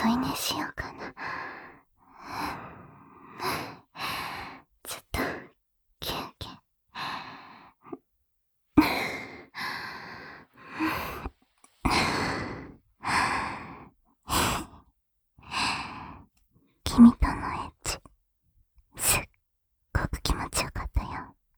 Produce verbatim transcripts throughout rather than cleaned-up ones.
添い寝しようかな。ちょっと休憩。君とのエッチ、すっごく気持ちよかったよ。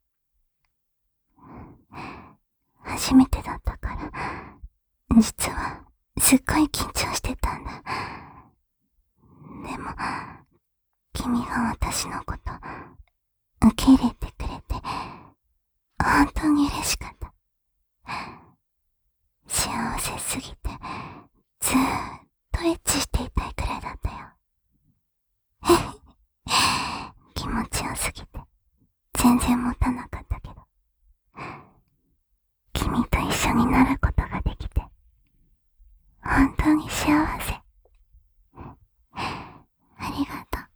初めてだったから、実はすっごい緊張してたんだ。でも、君が私のこと受け入れてくれて、本当に嬉しかった。幸せすぎて、ずーっとエッチしていたいくらいだったよ。気持ちよすぎて、全然持たなかったけど、君と一緒になることができて、本当に幸せ。ありがとう。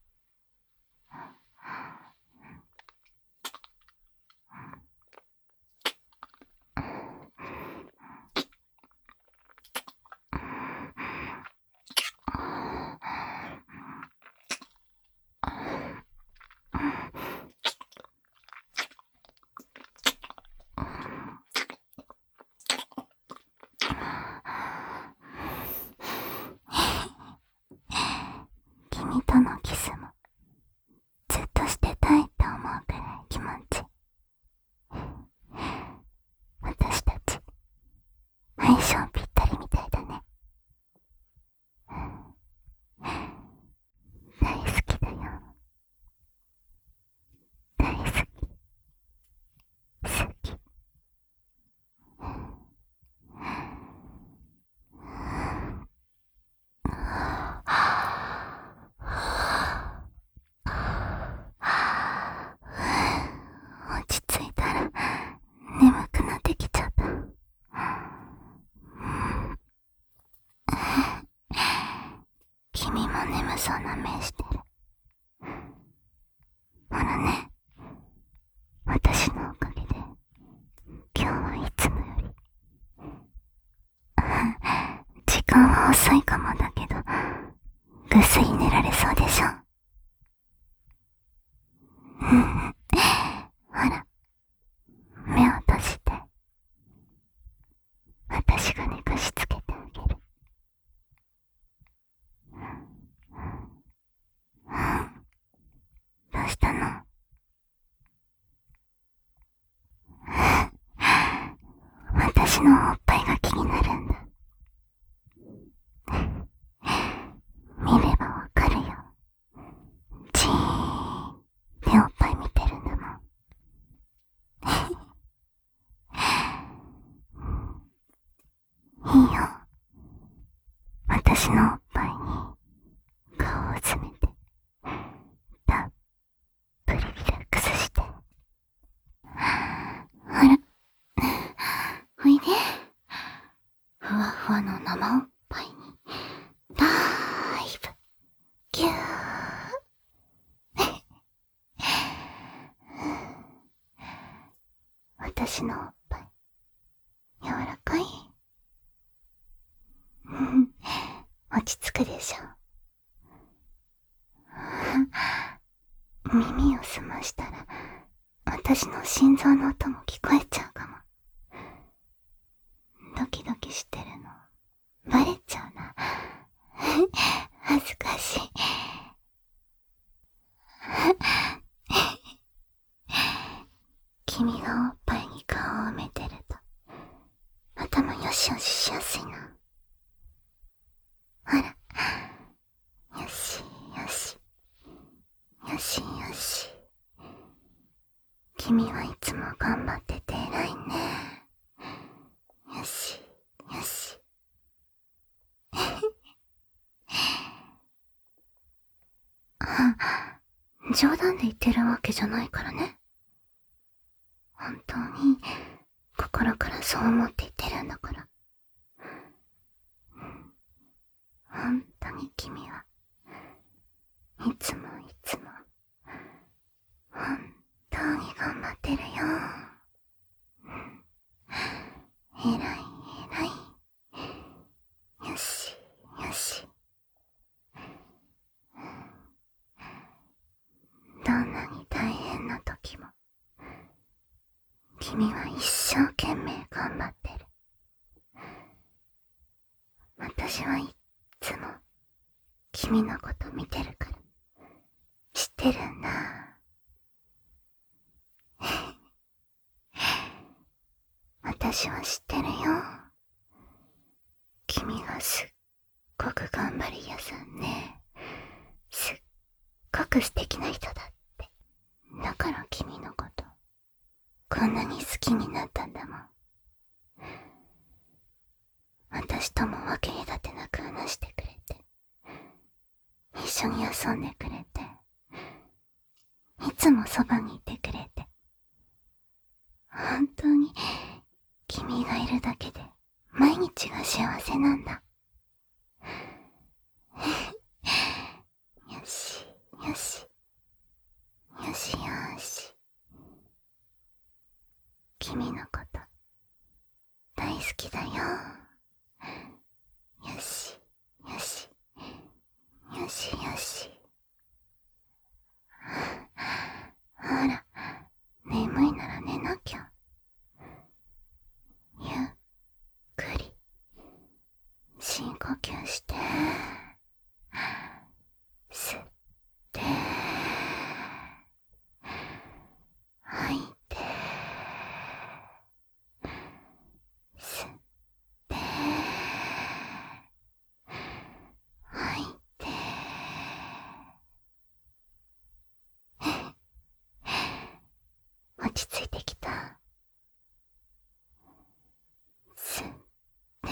君とのキスもずっとしてたいって思うくらい気持ちいい。私たち相性ぴったりみたいだね。大好きだよ。大好き。好き。落ち着いたら眠くなってきちゃった。君も眠そうな目してる。ほらね、私のおかげで今日はいつもより時間は遅いかもだけど、ぐっすり寝られそうでしょ。うん、ほら、目を閉じて、私が寝かしつけてあげる。どうしたの？私のおっぱいが気になるんだ。見ればわかるよ。じーっておっぱい見てるんだもん。いいよ。私のおっぱいに顔を詰めて、たっぷりリラックスして。ほら、おいで。ふわふわの生おっぱいにダイブ、ギュー。私のおっぱい柔らかい。落ち着くでしょ。耳を澄ましたら私の心臓の音も聞こえちゃうかも。ドキドキしてるのバレちゃうな。恥ずかしい。君がおっぱいに顔を埋めてると頭よしよししやすいな。ほら、よしよしよしよし。君はいつも頑張ってて偉いね。よしよし。あ、冗談で言ってるわけじゃないからね。本当に心からそう思って言ってるんだから。本当に君はいつもいつも本当に頑張ってるよ。えらいえらい。よしよし。 生懸命頑張ってる。私はいっつも君のこと見てるから知ってるんだ。私は知ってるよ。君がすっごく頑張り屋さんね。すっごく素敵な人だって。だから君のことこんなに好きになったんだもん。私とも分け隔てなく話してくれて、一緒に遊んでくれて、いつもそばにいてくれて、本当に君がいるだけで毎日が幸せなんだ。よしよしよしよし、君のこと大好きだよ。よしよしよしよし。ほら、眠いなら寝なきゃ。ゆっくり深呼吸して、吸って吐いて、吸って吐いて。落ち着いてきた。吸って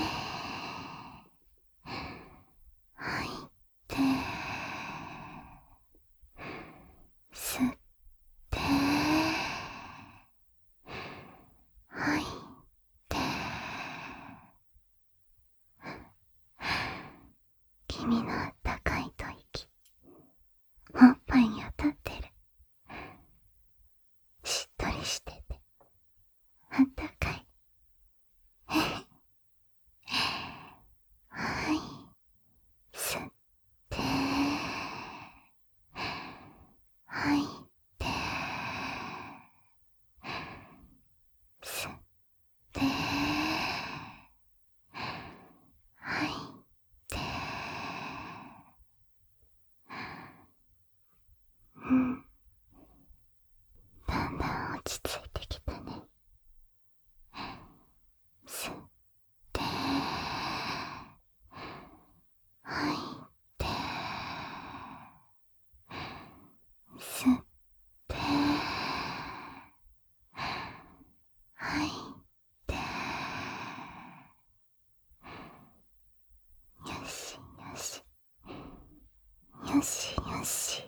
吐いて、吸って吐いて。君のあったかい吐息、おっぱいに当たってる。しっとりしててあったかい。はい、吸って吐いて、吸って吐いて。うん、だんだん落ち着いてきたね。吸って吐いて、吸って吐いて。よしよしよしよし。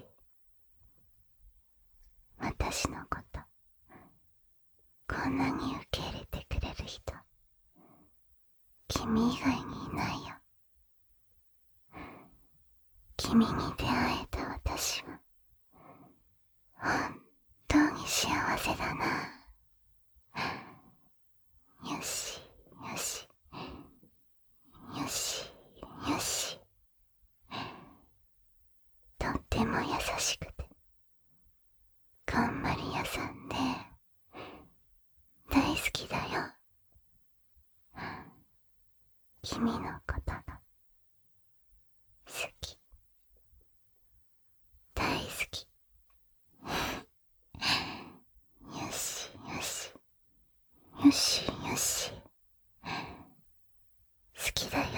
私のことこんなに受け入れてくれる人、君以外にいないよ。君に出会えた私は本当に幸せだな。よしよしよしよし。とっても優しくて頑張り屋さんで大好きだよ。君のことが好き、大好き。よしよしよしよし。好きだよ。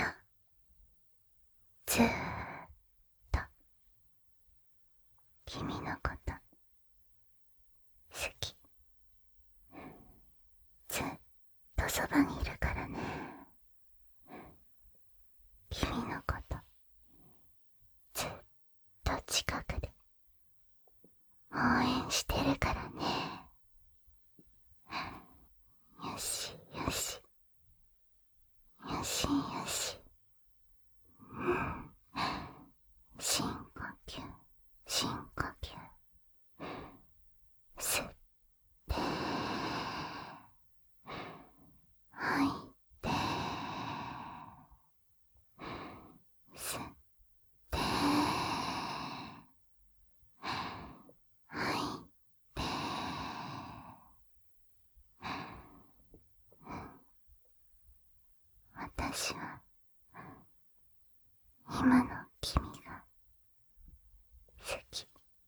ずーっと君のこと好き。ずっとそばにいるからね。君のことずっと近くで応援してるからね。よしよしよしよし。うん、深呼吸深呼吸。吸って吐いて、吸って吐いて。 私は今の君が好き。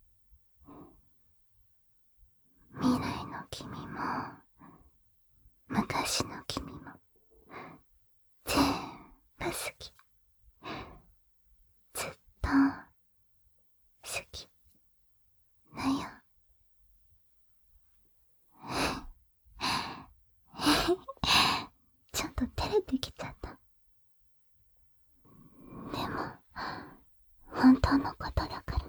未来の君も昔の君も全部好き。ずっと好きだよ。ちょっと照れてきちゃった。でも本当のことだから。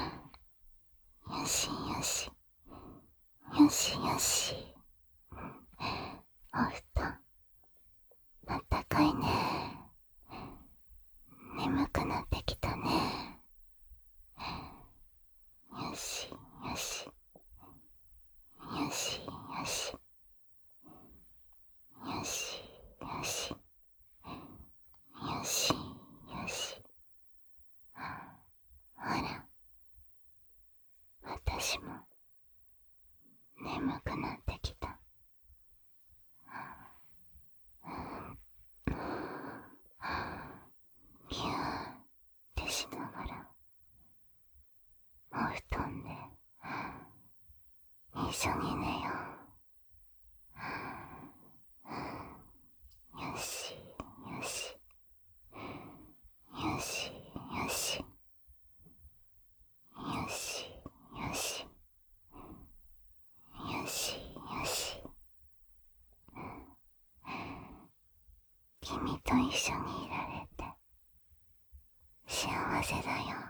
よしよしよしよし。お布団あったかいね。眠くなってきたね。よしよしよしよしよしよしよしよし。ほら、私も眠くなってきた。ギューってしながらお布団で一緒に寝よう。よしよしよしよしよしよしよしよし。君と一緒にいられて幸せだよ。